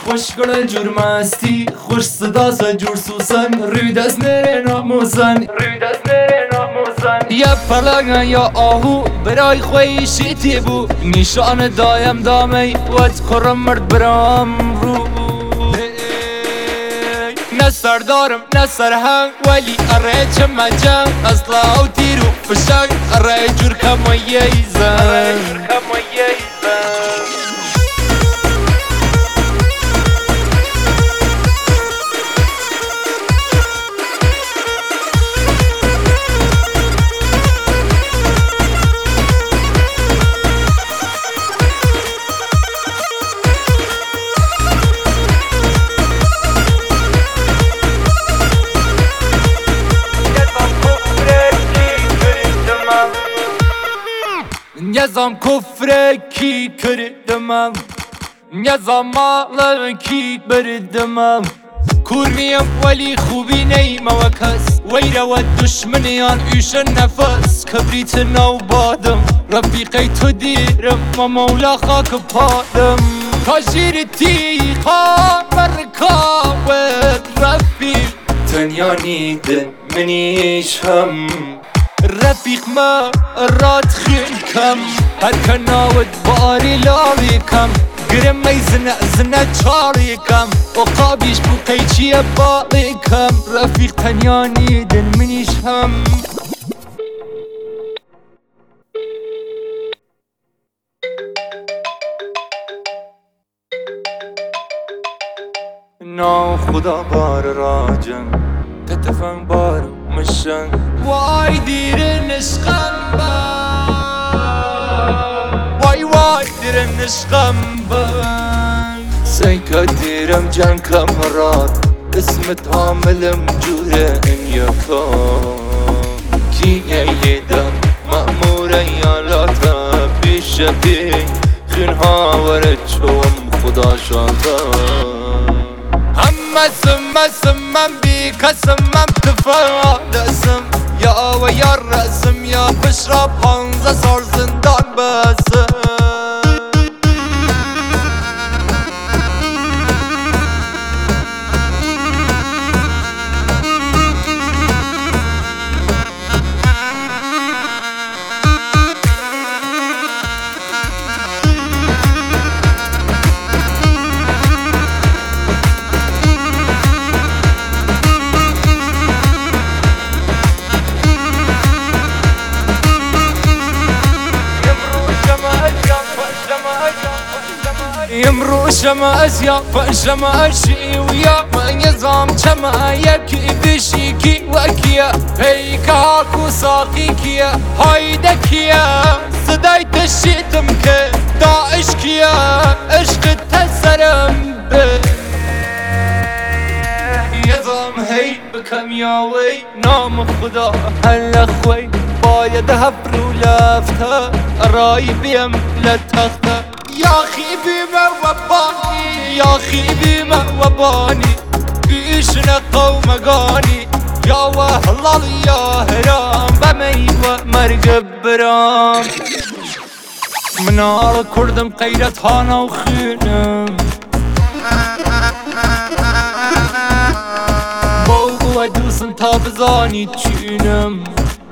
خوشگل جور مستی خوش صدا جور سوسن روی دست نره ناموزن یا پلنگ یا آهو برای خوی شیتی بو نشان دایم دامی وقت خورم مرد برام رو نه سردارم نه سرهنگ ولی اره چمه جنگ اصلا و تیرو فشنگ اره جور کماییزن Yazam kufre ki kırdım Yazam mağla ki bırdım Kurmiyem veli خوبی نیم و کس ویره و دشمنیان ایشن نفس کبریت نو بادم رفیقی تو دیرم و مولا خاک پادم تاجیر تیخا برکاوت رفیق تنیا نیدن منیش هم رفیق ما راد خیل کم هر کناوت باری لاوی کم گرم می زنه چاری کم و قابیش بو قیچی باقی کم رفیق تنیا نیدن منیش هم نا خدا بار راجم تتفن بار مشن وای دیر نشقم وای دیر نشقم سیکا دیرم جن کمرات اسمت عاملم جوره این یکا کی ایدم مأمور ایالاتا بیشتی خینها ورد شوم خدا شادا سمم بی کسمم تفادسم یا و یا رسم یا بشرا 15 سال زندان بسم يمرو شما أزيا فشما أشي ويا ما يزام شما يبكي بشيكي وكيا هيك هاكو ساقيكيا هايدكيا صداي تشيتمك داعش كيا عشق تسرم يزام هي بكم يا وي نام خدا هلا خوي بايد هفرو لفتا رايبيم لتختا يا خيبي ما وباني يا خيبي ما وباني بيشنا قوم قاني يا وهلال يا هرام بمي ومرقب برام منار كردم قيرت هانا وخينم بوغو ودوسن تابزاني تشينم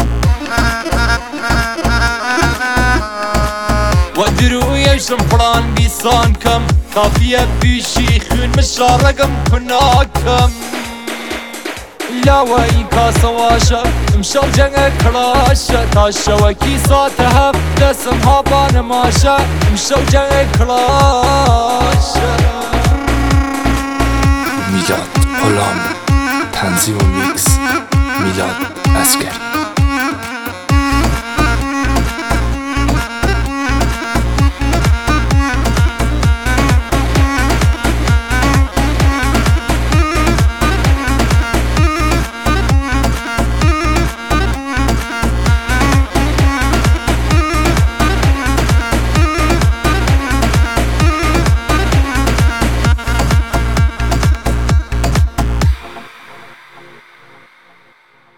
ودرو يشم فران بيسان كم كافية بيشي خون مشارقم كناكم لا ويكا سواشا مشال جنگ كلاشا تاشا وكي ساتها دسم هابان ماشا مشال جنگ كلاشا میلاد غلام تنظیم و میکس میلاد عسکری